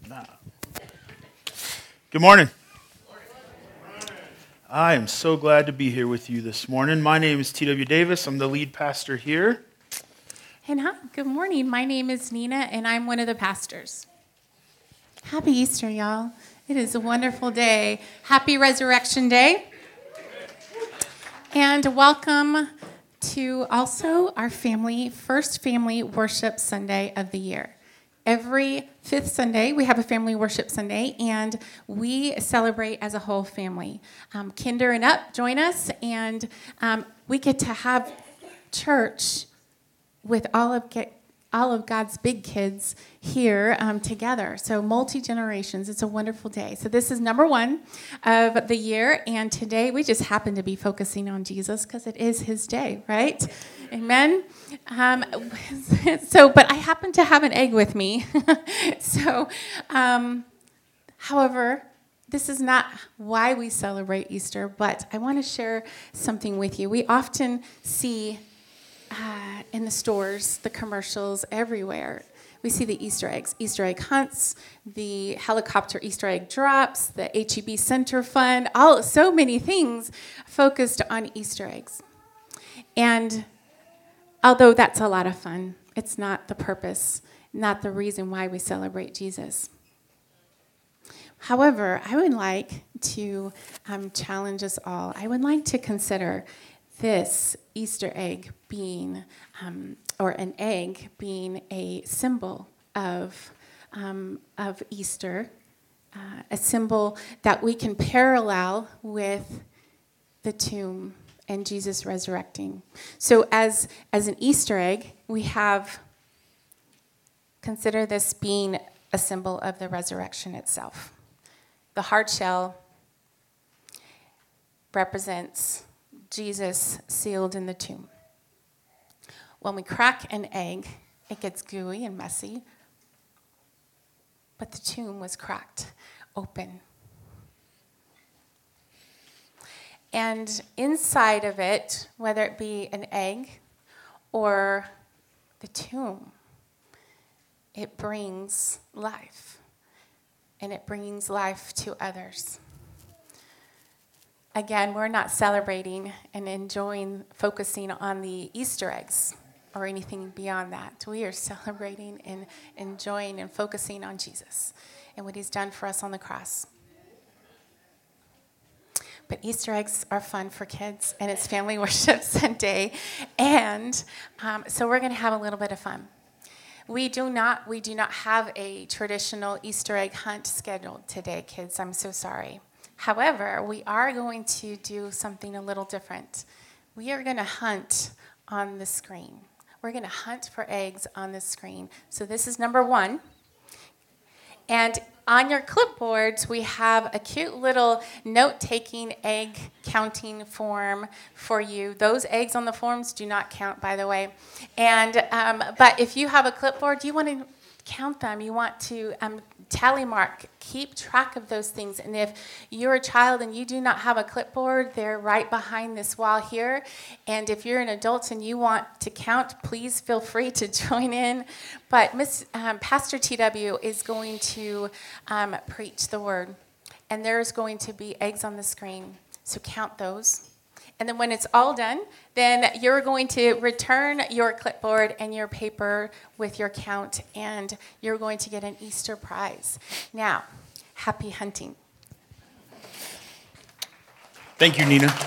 Good morning. I am so glad to be here with you this morning. My name is T.W. Davis. I'm the lead pastor here. And hi, good morning. My name is Nina, and I'm one of the pastors. Happy Easter, y'all. It is a wonderful day. Happy Resurrection Day. And welcome to also our first family worship Sunday of the year. Every fifth Sunday, we have a family worship Sunday, and we celebrate as a whole family. Kinder and up join us, and we get to have church with all of God's big kids here together. So multi-generations. It's a wonderful day. So this is number one of the year, and today we just happen to be focusing on Jesus because it is his day, right? Amen. But I happen to have an egg with me. However, this is not why we celebrate Easter, but I want to share something with you. We often see in the stores, the commercials everywhere. We see the Easter eggs, Easter egg hunts, the helicopter Easter egg drops, the HEB Center Fund, so many things focused on Easter eggs. And although that's a lot of fun, it's not the purpose, not the reason why we celebrate Jesus. However, I would like to challenge us all. I would like to consider this Easter egg being, or an egg being a symbol of Easter, a symbol that we can parallel with the tomb and Jesus resurrecting. So as an Easter egg, consider this being a symbol of the resurrection itself. The hard shell represents Jesus sealed in the tomb. When we crack an egg, it gets gooey and messy, but the tomb was cracked open. And inside of it, whether it be an egg or the tomb, it brings life, and it brings life to others. Again, we're not celebrating and focusing on the Easter eggs or anything beyond that. We are celebrating and enjoying and focusing on Jesus and what he's done for us on the cross. But Easter eggs are fun for kids, and it's family worship Sunday, and so we're going to have a little bit of fun. We do not have a traditional Easter egg hunt scheduled today, kids. I'm so sorry. However, we are going to do something a little different. We are going to hunt on the screen. We're going to hunt for eggs on the screen. So this is number one. And on your clipboards, we have a cute little note-taking egg counting form for you. Those eggs on the forms do not count, by the way. And but if you have a clipboard, you want to count them. You want to tally mark, keep track of those things. And if you're a child and you do not have a clipboard, they're right behind this wall here. And if you're an adult and you want to count, please feel free to join in. But Pastor TW is going to preach the word. And there's going to be eggs on the screen. So count those. And then when it's all done, then you're going to return your clipboard and your paper with your count, and you're going to get an Easter prize. Now, happy hunting. Thank you, Nina.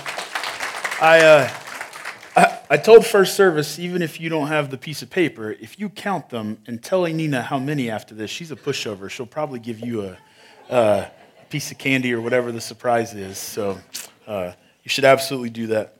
I told first service, even if you don't have the piece of paper, if you count them and tell Nina how many after this, she's a pushover. She'll probably give you a piece of candy or whatever the surprise is. So you should absolutely do that.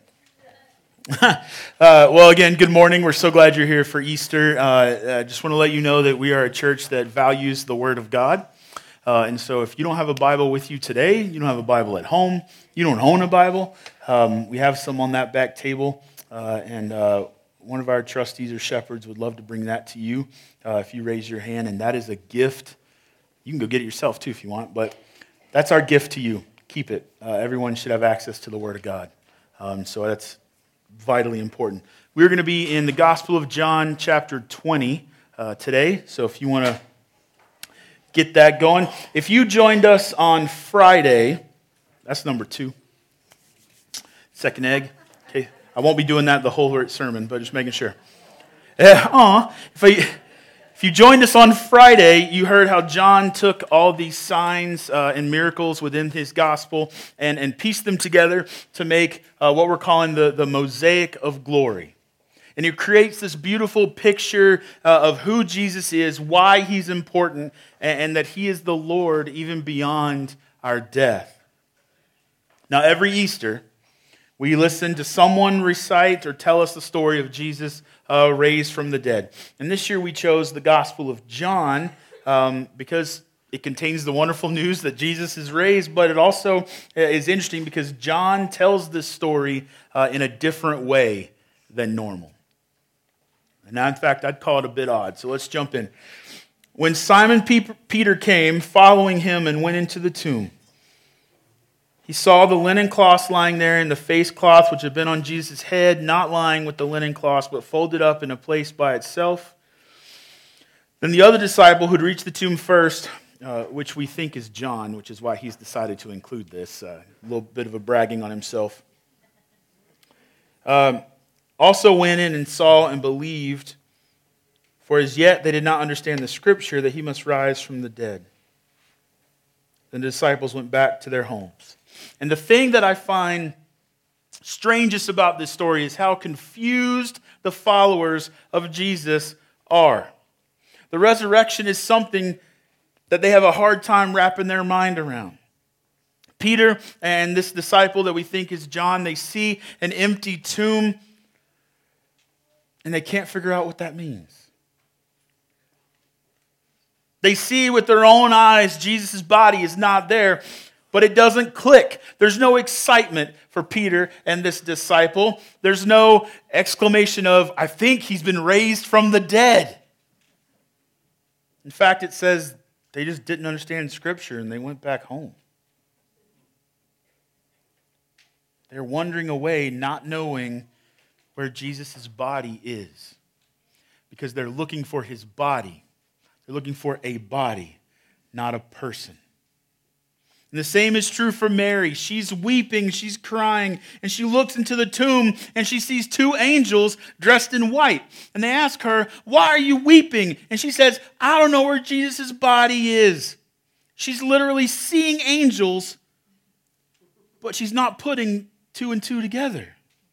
Well, again, good morning. We're so glad you're here for Easter. I just want to let you know that we are a church that values the Word of God. And so if you don't have a Bible with you today, you don't have a Bible at home, you don't own a Bible, we have some on that back table. And one of our trustees or shepherds would love to bring that to you if you raise your hand. And that is a gift. You can go get it yourself, too, if you want. But that's our gift to you. Keep it. Everyone should have access to the Word of God. So that's vitally important. We're going to be in the Gospel of John, chapter 20 today. So if you want to get that going. If you joined us on Friday, that's number 2. Second egg. Okay, I won't be doing that the whole sermon, but just making sure. If you joined us on Friday, you heard how John took all these signs and miracles within his gospel and pieced them together to make what we're calling the mosaic of glory. And he creates this beautiful picture of who Jesus is, why he's important, and that he is the Lord even beyond our death. Now, every Easter, we listen to someone recite or tell us the story of Jesus raised from the dead. And this year we chose the Gospel of John because it contains the wonderful news that Jesus is raised, but it also is interesting because John tells this story in a different way than normal. And now, in fact, I'd call it a bit odd. So let's jump in. When Simon Peter came, following him, and went into the tomb, he saw the linen cloths lying there, and the face cloth which had been on Jesus' head, not lying with the linen cloths, but folded up in a place by itself. Then the other disciple who'd reached the tomb first, which we think is John, which is why he's decided to include this, a little bit of a bragging on himself, also went in and saw and believed, for as yet they did not understand the scripture that he must rise from the dead. Then the disciples went back to their homes. And the thing that I find strangest about this story is how confused the followers of Jesus are. The resurrection is something that they have a hard time wrapping their mind around. Peter and this disciple that we think is John, they see an empty tomb and they can't figure out what that means. They see with their own eyes Jesus' body is not there, but it doesn't click. There's no excitement for Peter and this disciple. There's no exclamation of, I think he's been raised from the dead. In fact, it says they just didn't understand Scripture and they went back home. They're wandering away, not knowing where Jesus' body is, because they're looking for his body. They're looking for a body, not a person. And the same is true for Mary. She's weeping, she's crying, and she looks into the tomb and she sees 2 angels dressed in white. And they ask her, why are you weeping? And she says, I don't know where Jesus' body is. She's literally seeing angels, but she's not putting 2 and 2 together.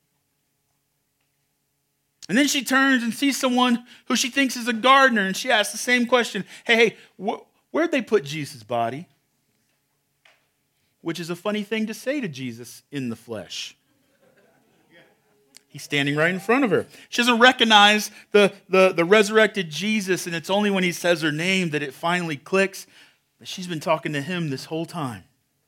And then she turns and sees someone who she thinks is a gardener, and she asks the same question. Hey, where'd they put Jesus' body? Which is a funny thing to say to Jesus in the flesh. He's standing right in front of her. She doesn't recognize the resurrected Jesus, and it's only when he says her name that it finally clicks that she's been talking to him this whole time.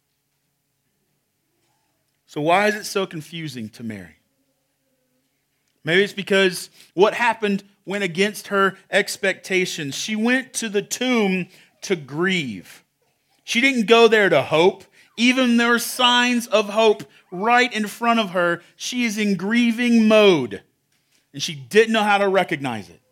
So why is it so confusing to Mary? Maybe it's because what happened went against her expectations. She went to the tomb to grieve. She didn't go there to hope. Even there are signs of hope right in front of her. She is in grieving mode, and she didn't know how to recognize it.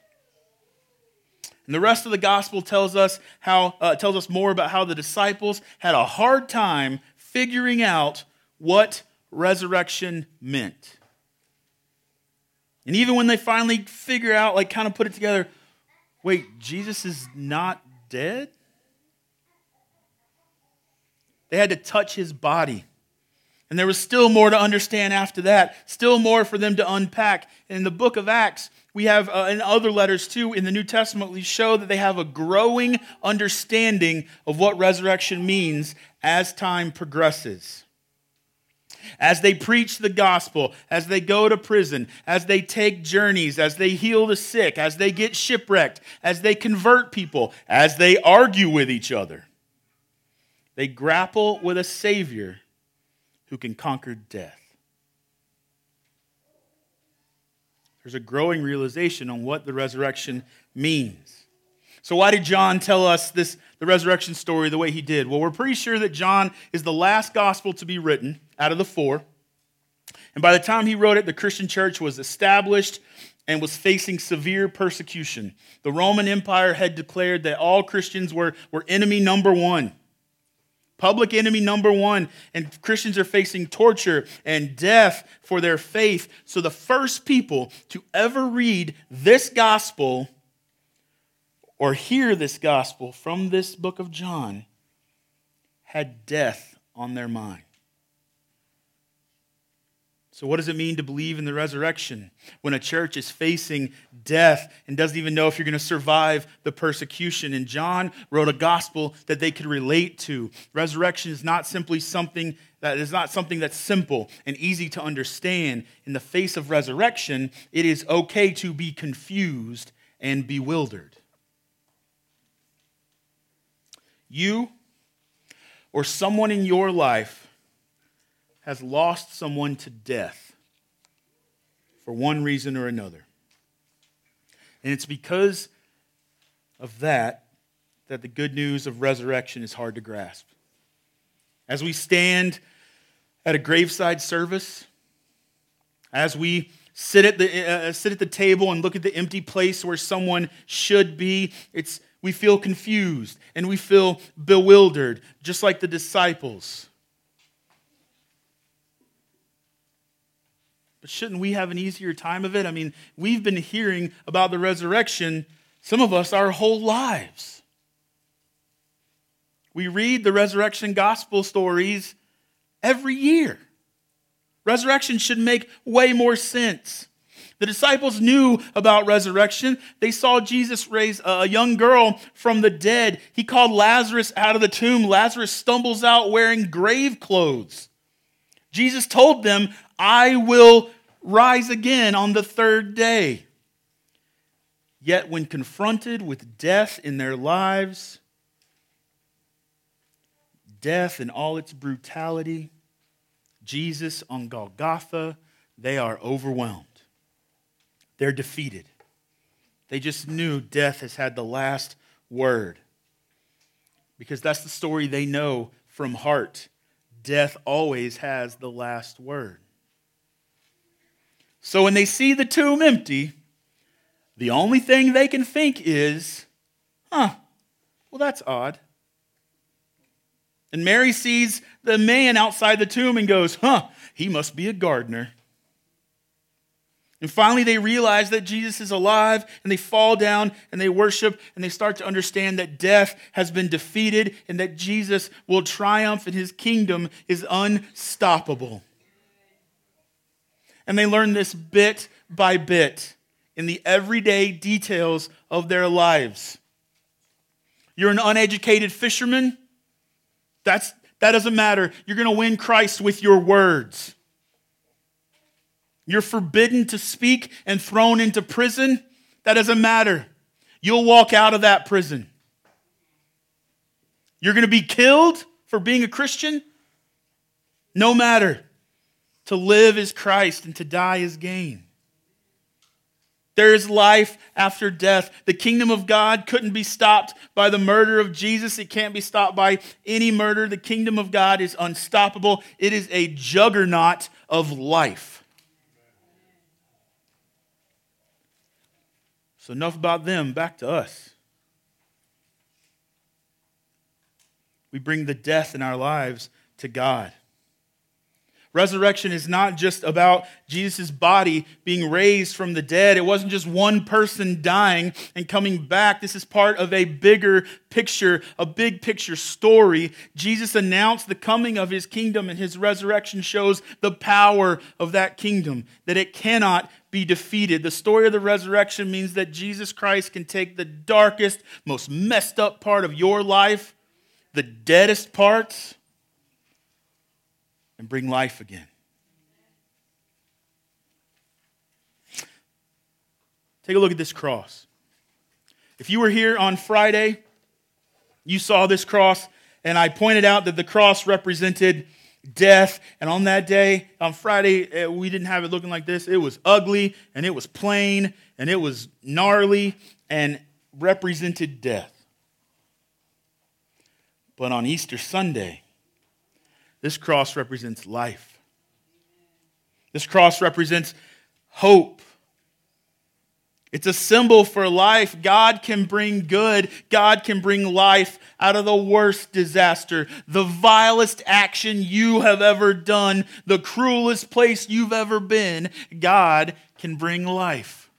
And the rest of the gospel tells us more about how the disciples had a hard time figuring out what resurrection meant. And even when they finally figure out, kind of put it together, wait, Jesus is not dead? They had to touch his body. And there was still more to understand after that, still more for them to unpack. In the book of Acts, we have, in other letters too, in the New Testament, we show that they have a growing understanding of what resurrection means as time progresses. As they preach the gospel, as they go to prison, as they take journeys, as they heal the sick, as they get shipwrecked, as they convert people, as they argue with each other, they grapple with a Savior who can conquer death. There's a growing realization on what the resurrection means. So why did John tell us the resurrection story the way he did? Well, we're pretty sure that John is the last gospel to be written out of the 4. And by the time he wrote it, the Christian church was established and was facing severe persecution. The Roman Empire had declared that all Christians were enemy number one. Public enemy number one, and Christians are facing torture and death for their faith. So the first people to ever read this gospel or hear this gospel from this book of John had death on their mind. So what does it mean to believe in the resurrection when a church is facing death and doesn't even know if you're going to survive the persecution? And John wrote a gospel that they could relate to. Resurrection is not simply something that's simple and easy to understand. In the face of resurrection, it is okay to be confused and bewildered. You or someone in your life has lost someone to death for one reason or another. And it's because of that the good news of resurrection is hard to grasp. As we stand at a graveside service, as we sit at the table and look at the empty place where someone should be, we feel confused and we feel bewildered, just like the disciples. But shouldn't we have an easier time of it? I mean, we've been hearing about the resurrection, some of us, our whole lives. We read the resurrection gospel stories every year. Resurrection should make way more sense. The disciples knew about resurrection. They saw Jesus raise a young girl from the dead. He called Lazarus out of the tomb. Lazarus stumbles out wearing grave clothes. Jesus told them, I will rise again on the third day. Yet when confronted with death in their lives, death in all its brutality, Jesus on Golgotha, they are overwhelmed. They're defeated. They just knew death has had the last word. Because that's the story they know from heart. Death always has the last word. So when they see the tomb empty, the only thing they can think is, well, that's odd. And Mary sees the man outside the tomb and goes, he must be a gardener. And finally they realize that Jesus is alive, and they fall down and they worship, and they start to understand that death has been defeated and that Jesus will triumph and his kingdom is unstoppable. And they learn this bit by bit in the everyday details of their lives. You're an uneducated fisherman? That doesn't matter. You're going to win Christ with your words. You're forbidden to speak and thrown into prison? That doesn't matter. You'll walk out of that prison. You're going to be killed for being a Christian? No matter. To live is Christ and to die is gain. There is life after death. The kingdom of God couldn't be stopped by the murder of Jesus. It can't be stopped by any murder. The kingdom of God is unstoppable. It is a juggernaut of life. So enough about them, back to us. We bring the death in our lives to God. Resurrection is not just about Jesus' body being raised from the dead. It wasn't just one person dying and coming back. This is part of a bigger picture, a big picture story. Jesus announced the coming of his kingdom, and his resurrection shows the power of that kingdom, that it cannot be defeated. The story of the resurrection means that Jesus Christ can take the darkest, most messed up part of your life, the deadest parts, and bring life again. Take a look at this cross. If you were here on Friday, you saw this cross, and I pointed out that the cross represented death. And on that day, on Friday, we didn't have it looking like this. It was ugly, and it was plain, and it was gnarly, and represented death. But on Easter Sunday, this cross represents life. This cross represents hope. It's a symbol for life. God can bring good. God can bring life out of the worst disaster, the vilest action you have ever done, the cruelest place you've ever been. God can bring life.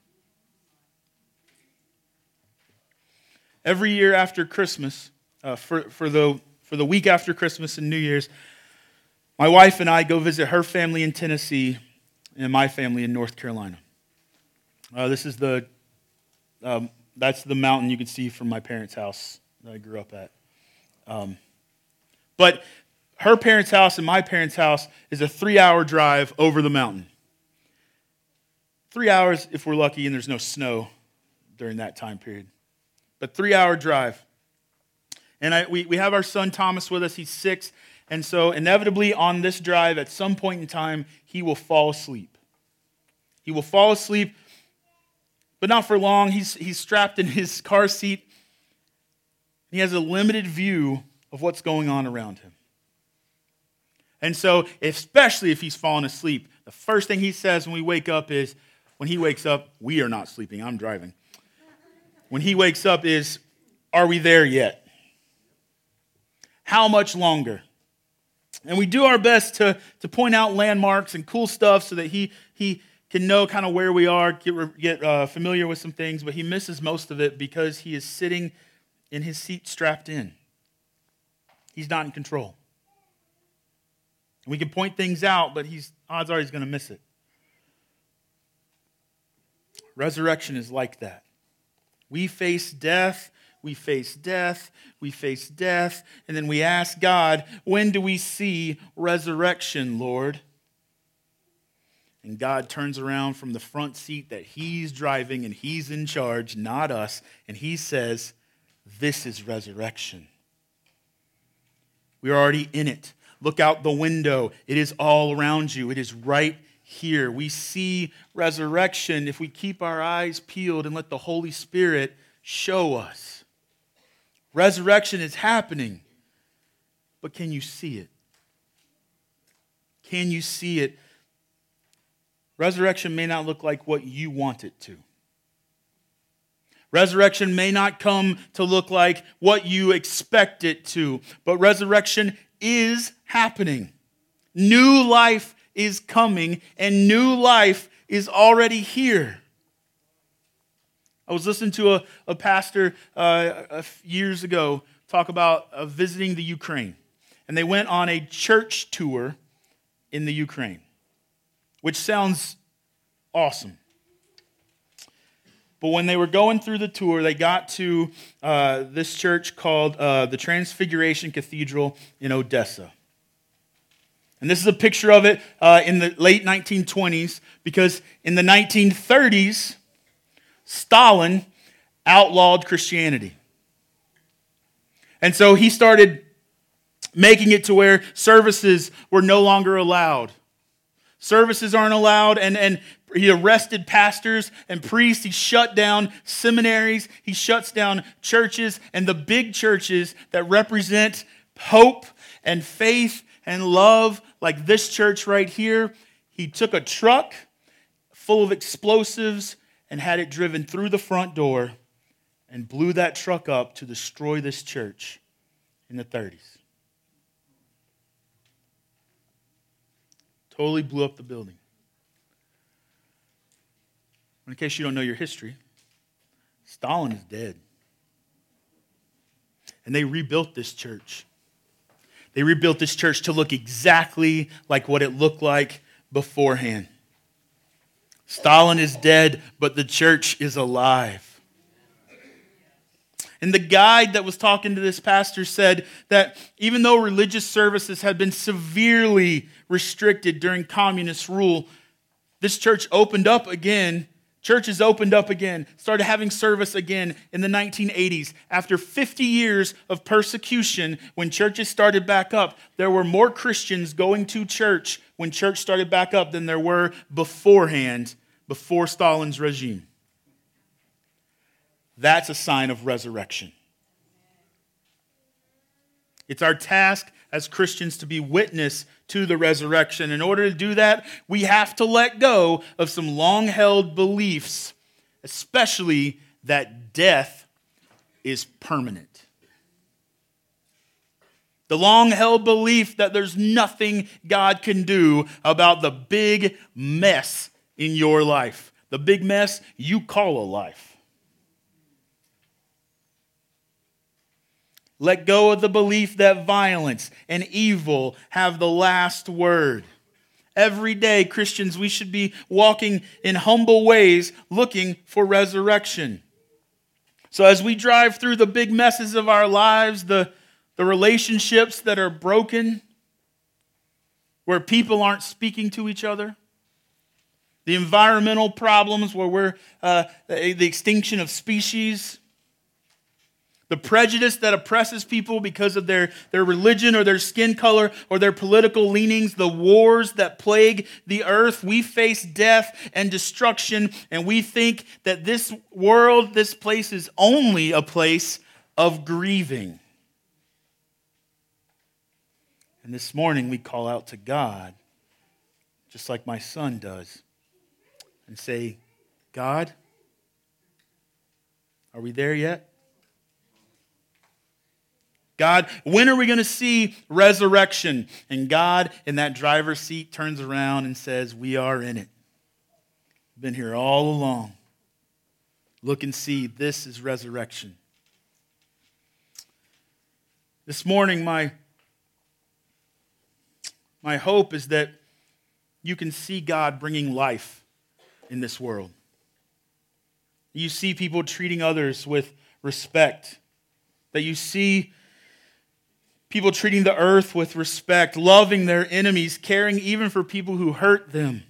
Every year after Christmas, for the week after Christmas and New Year's, my wife and I go visit her family in Tennessee and my family in North Carolina. This is that's the mountain you can see from my parents' house that I grew up at. But her parents' house and my parents' house is a 3-hour drive over the mountain. 3 hours if we're lucky and there's no snow during that time period. But 3-hour drive. And we have our son Thomas with us. He's 6. And so inevitably on this drive, at some point in time, he will fall asleep. He will fall asleep, but not for long. He's strapped in his car seat. He has a limited view of what's going on around him. And so, especially if he's fallen asleep, the first thing he says when he wakes up, we are not sleeping, I'm driving. When he wakes up is, are we there yet? How much longer? And we do our best to point out landmarks and cool stuff so that he can know kind of where we are, get familiar with some things, but he misses most of it because he is sitting in his seat strapped in. He's not in control. We can point things out, but odds are he's going to miss it. Resurrection is like that. We face death, we face death, we face death, and then we ask God, when do we see resurrection, Lord? And God turns around from the front seat that he's driving and he's in charge, not us, and he says, this is resurrection. We are already in it. Look out the window. It is all around you. It is right here. We see resurrection if we keep our eyes peeled and let the Holy Spirit show us. Resurrection is happening, but can you see it? Can you see it? Resurrection may not look like what you want it to. Resurrection may not come to look like what you expect it to, but resurrection is happening. New life is coming, and new life is already here. I was listening to a pastor years ago talk about visiting the Ukraine. And they went on a church tour in the Ukraine, which sounds awesome. But when they were going through the tour, they got to this church called the Transfiguration Cathedral in Odessa. And this is a picture of it in the late 1920s, because in the 1930s, Stalin outlawed Christianity. And so he started making it to where services were no longer allowed. Services aren't allowed, and he arrested pastors and priests. He shut down seminaries. He shuts down churches, and the big churches that represent hope and faith and love, like this church right here. He took a truck full of explosives and had it driven through the front door and blew that truck up to destroy this church in the 30s. Totally blew up the building. In case you don't know your history, Stalin is dead. And they rebuilt this church. They rebuilt this church to look exactly like what it looked like beforehand. Stalin is dead, but the church is alive. And the guide that was talking to this pastor said that even though religious services had been severely restricted during communist rule, this church opened up again. Churches opened up again, started having service again in the 1980s. After 50 years of persecution, when churches started back up, there were more Christians going to church when church started back up than there were beforehand, before Stalin's regime. That's a sign of resurrection. It's our task as Christians to be witness to the resurrection. In order to do that, we have to let go of some long-held beliefs especially that death is permanent. The long-held belief that there's nothing God can do about the big mess in your life. The big mess you call a life. Let go of the belief that violence and evil have the last word. Every day, Christians, we should be walking in humble ways, looking for resurrection. So as we drive through the big messes of our lives, the relationships that are broken, where people aren't speaking to each other, the environmental problems where we're the extinction of species, the prejudice that oppresses people because of their religion or their skin color or their political leanings, the wars that plague the earth. We face death and destruction, and we think that this world, this place is only a place of grieving. And this morning we call out to God, just like my son does, and say, God, are we there yet? God, when are we going to see resurrection? And God, in that driver's seat, turns around and says, we are in it. We've been here all along. Look and see, this is resurrection. This morning, my hope is that you can see God bringing life in this world. You see people treating others with respect. That you see people treating the earth with respect, loving their enemies, caring even for people who hurt them.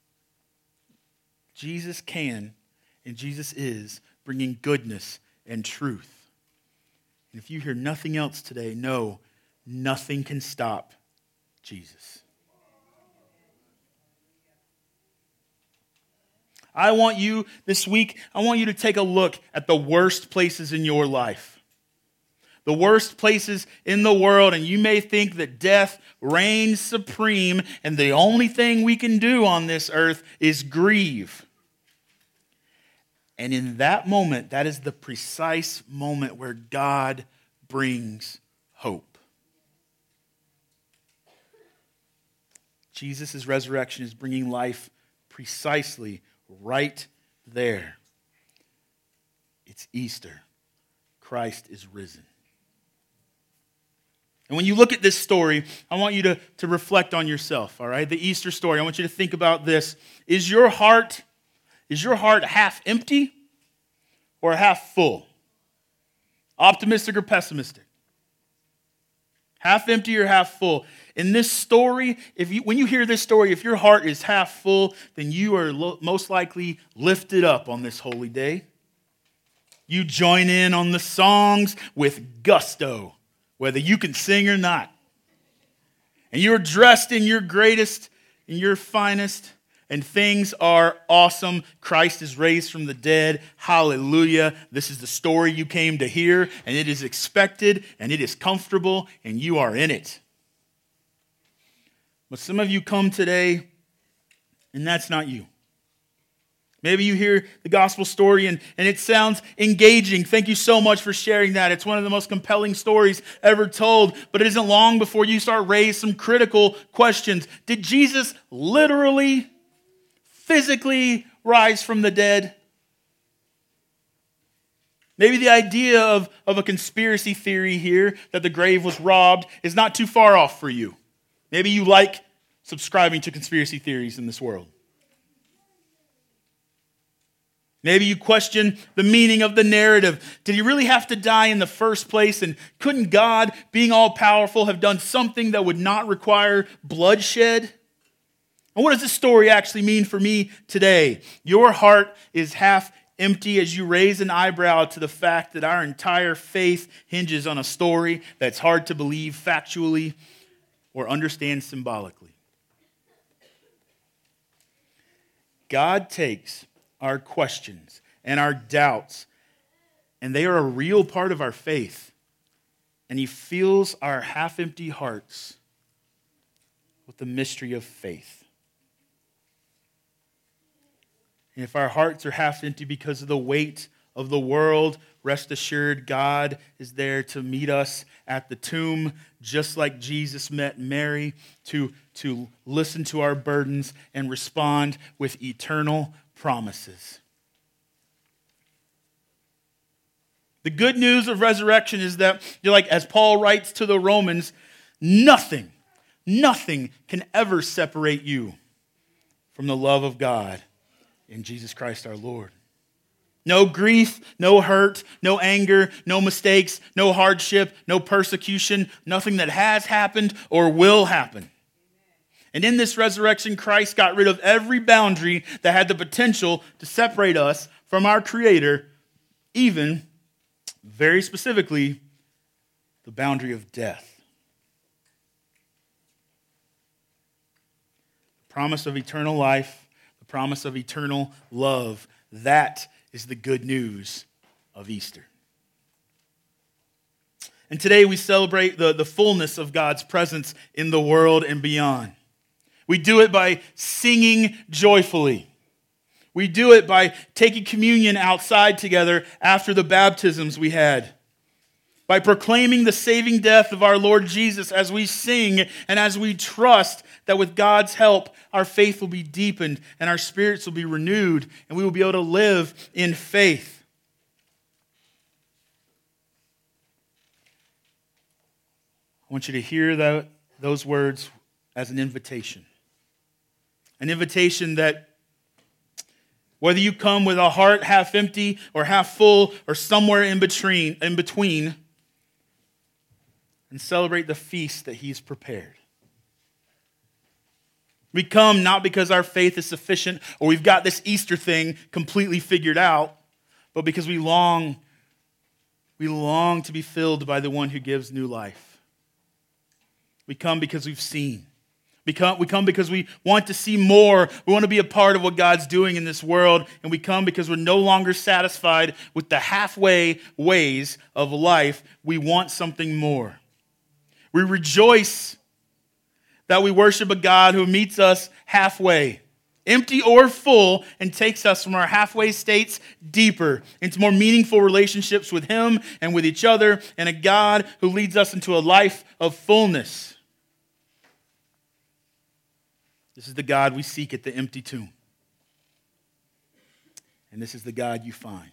Jesus can, and Jesus is, bringing goodness and truth. And if you hear nothing else today, know nothing can stop Jesus. I want you to take a look at the worst places in your life. The worst places in the world, and you may think that death reigns supreme, and the only thing we can do on this earth is grieve. And in that moment, that is the precise moment where God brings hope. Jesus' resurrection is bringing life precisely right there. It's Easter. Christ is risen. And when you look at this story, I want you to reflect on yourself, all right? The Easter story, I want you to think about this. Is your heart half empty or half full? Optimistic or pessimistic? Half empty or half full? In this story, when you hear this story, if your heart is half full, then you are most likely lifted up on this holy day. You join in on the songs with gusto, whether you can sing or not. And you're dressed in your greatest, in your finest, and things are awesome. Christ is raised from the dead. Hallelujah. This is the story you came to hear, and it is expected, and it is comfortable, and you are in it. But some of you come today, and that's not you. Maybe you hear the gospel story and it sounds engaging. Thank you so much for sharing that. It's one of the most compelling stories ever told. But it isn't long before you start raise some critical questions. Did Jesus literally, physically rise from the dead? Maybe the idea of a conspiracy theory here that the grave was robbed is not too far off for you. Maybe you like subscribing to conspiracy theories in this world. Maybe you question the meaning of the narrative. Did he really have to die in the first place? And couldn't God, being all-powerful, have done something that would not require bloodshed? And what does this story actually mean for me today? Your heart is half empty as you raise an eyebrow to the fact that our entire faith hinges on a story that's hard to believe factually or understand symbolically. God takes our questions and our doubts, and they are a real part of our faith. And he fills our half-empty hearts with the mystery of faith. And if our hearts are half empty because of the weight of the world, rest assured God is there to meet us at the tomb, just like Jesus met Mary, to listen to our burdens and respond with eternal promises. The good news of resurrection is that, as Paul writes to the Romans, nothing can ever separate you from the love of God in Jesus Christ our Lord. No grief, no hurt, no anger, no mistakes, no hardship, no persecution, nothing that has happened or will happen. And in this resurrection, Christ got rid of every boundary that had the potential to separate us from our Creator, even, very specifically, the boundary of death. The promise of eternal life, the promise of eternal love, that is the good news of Easter. And today we celebrate the fullness of God's presence in the world and beyond. We do it by singing joyfully. We do it by taking communion outside together after the baptisms we had. By proclaiming the saving death of our Lord Jesus as we sing and as we trust that with God's help, our faith will be deepened and our spirits will be renewed and we will be able to live in faith. I want you to hear those words as an invitation. An invitation that whether you come with a heart half empty or half full or somewhere in between, and celebrate the feast that He's prepared. We come not because our faith is sufficient or we've got this Easter thing completely figured out, but because we long to be filled by the one who gives new life. We come because we've seen. We come because we want to see more. We want to be a part of what God's doing in this world. And we come because we're no longer satisfied with the halfway ways of life. We want something more. We rejoice that we worship a God who meets us halfway, empty or full, and takes us from our halfway states deeper into more meaningful relationships with Him and with each other, and a God who leads us into a life of fullness. This is the God we seek at the empty tomb. And this is the God you find.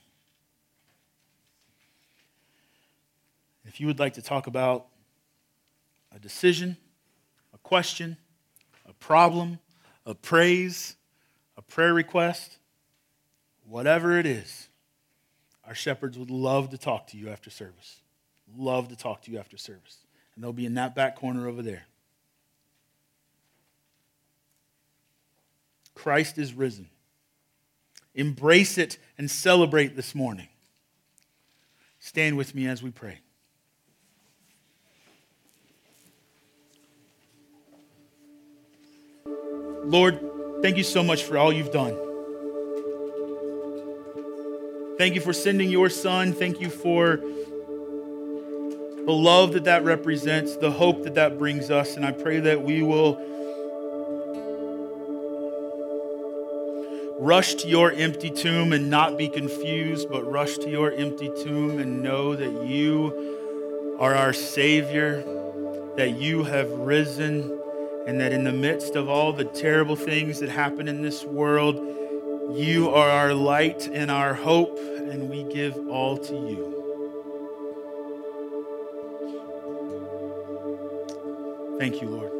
If you would like to talk about a decision, a question, a problem, a praise, a prayer request, whatever it is, our shepherds would love to talk to you after service. Love to talk to you after service. And they'll be in that back corner over there. Christ is risen. Embrace it and celebrate this morning. Stand with me as we pray. Lord, thank you so much for all you've done. Thank you for sending your Son. Thank you for the love that represents, the hope that brings us. And I pray that we will rush to your empty tomb and not be confused, but rush to your empty tomb and know that you are our Savior, that you have risen, and that in the midst of all the terrible things that happen in this world, you are our light and our hope, and we give all to you. Thank you, Lord.